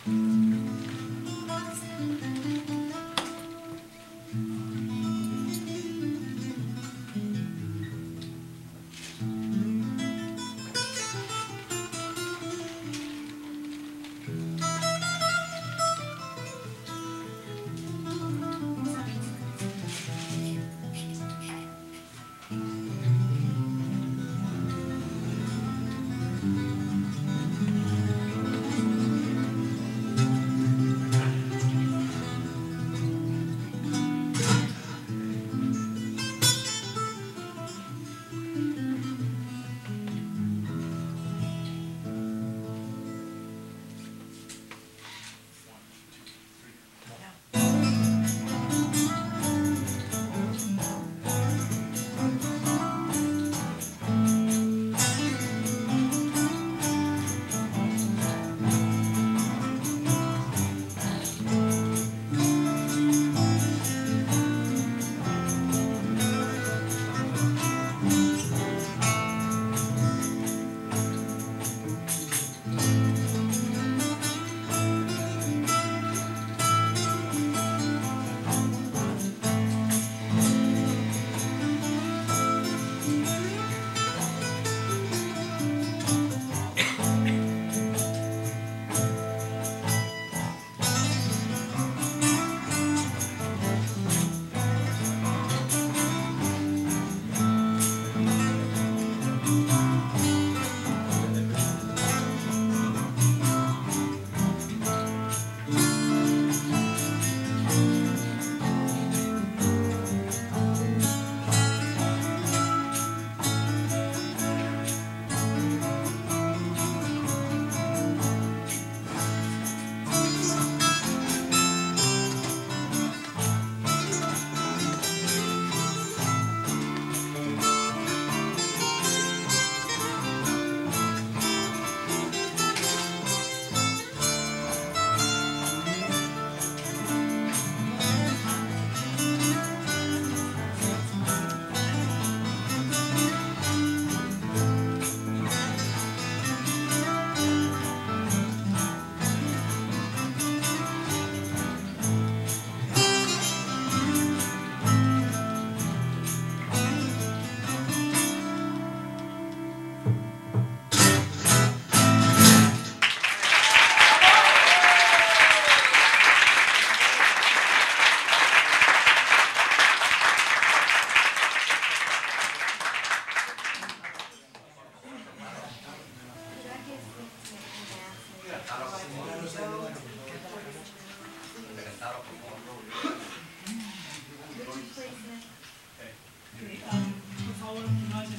Por favor, no haya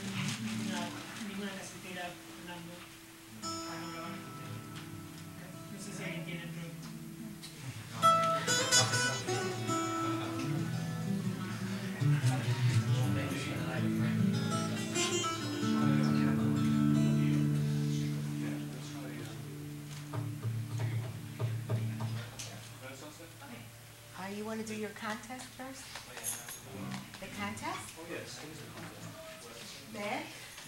ninguna casetera sonando para no grabar. No sé si alguien tiene problema. You want to do your contest first? The contest? Oh, yes. Then,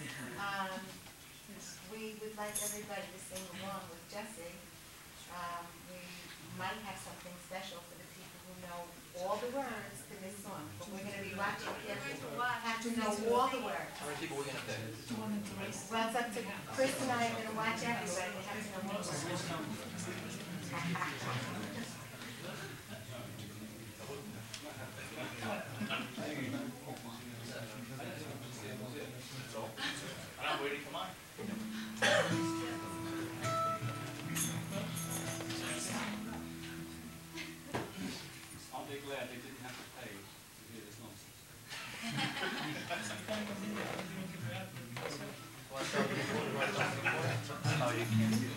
we would like everybody to sing along with Jesse. We might have something special for the people who know all the words to this song, but we're going to be watching carefully. Have to know all the words. How many people are we going to pick? Well, it's up to Chris and I are going to watch everybody. We have to know all the words. I'm waiting for mine. Aren't they glad they didn't have to pay to hear this nonsense? Oh, you can't do that.